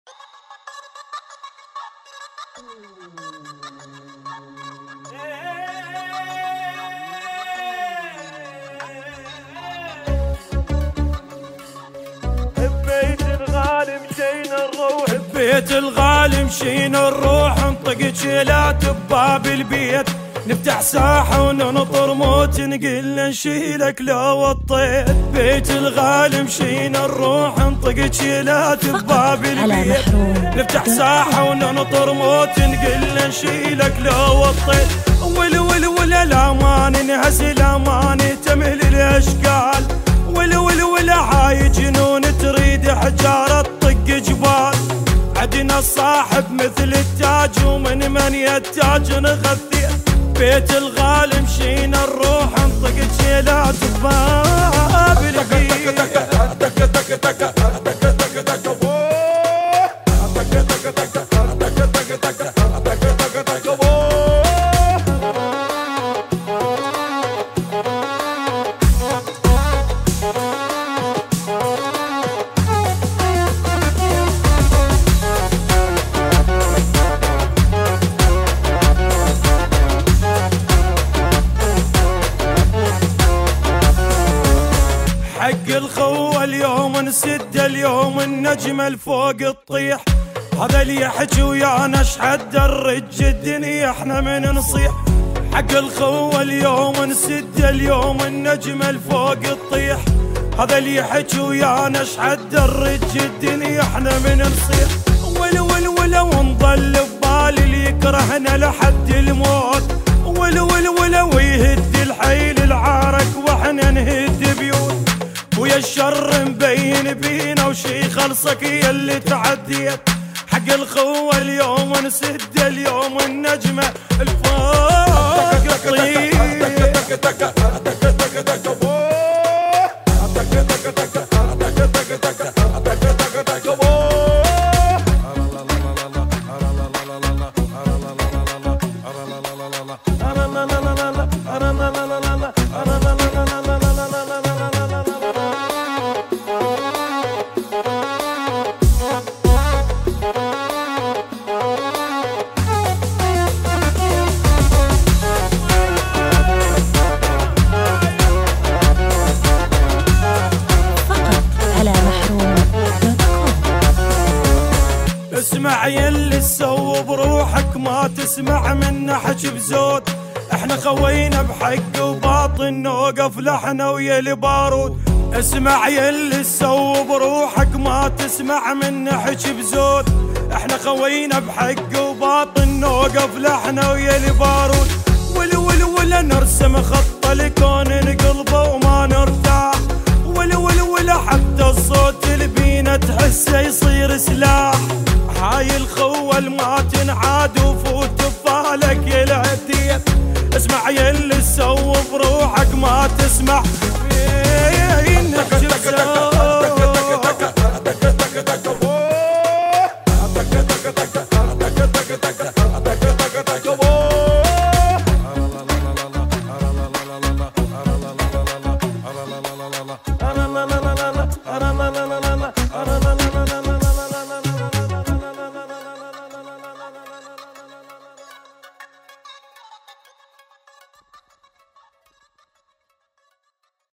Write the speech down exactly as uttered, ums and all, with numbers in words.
ببيت الغالي مشينا نروح، ببيت الغالي مشينا نروح، نطق شيلات بباب البيت، نفتح ساحة وننطر موت، نقل نشيلك لو وطيت. بيت الغالي مشينا نروح، نطق شيلات بباب البيت، نفتح ساحة وننطر موت، نقل نشيلك لو وطيت. ول ول ول الامان نهز الامان تمل الاشكال، ول ول ول هاي جنون تريد حجارة تطق جبال. عدنا الصاحب مثل التاج ومن من يتاج نغثيه. بيت الغالي مشينا نروح، نطق شيلات بباب البيت. حق الخوة اليوم نسد، اليوم النجمة الفوق تطيح. هذا اللي يحكي ويانا اشحد الرج الدنيا احنا من نصيح. حق الخوة اليوم نسد، اليوم النجمة الفوق تطيح. هذا اللي يحكي ويانا اشحد الرج الدنيا احنا من نصيح. ول ول ول ونظل ببالي اللي يكرهنا لحد الموت. ول ول ول ويهد الحيل العارك واحنا نهد بيوت. ويا الشر مبين بينا وشي خلصك يا اللي تعديت. حق الخوة اليوم نسد، اليوم النجمة الفوق تطيح. اسمع يلي تسوي بروحك، ما تسمع منا حكي بزود. احنا خوينا بحق وباطن نوقف لحنا ويا البارود. اسمع يلي تسوي بروحك، ما تسمع منا حكي بزود. احنا خوينا بحق وباطن نوقف لحنا ويا البارود. ول ول ول نرسم خطة لكون نقلبه وما نرتاح. ول ول ول حتى الصوت اللي بينا تحسه يصير سلاح. هاي الخوة ما تنعاد وفوت بفالك يا العدية. اسمع يلي تسوي بروحك، ما تسمع فينك جبسة. la la la la la la la la la la la la la la la la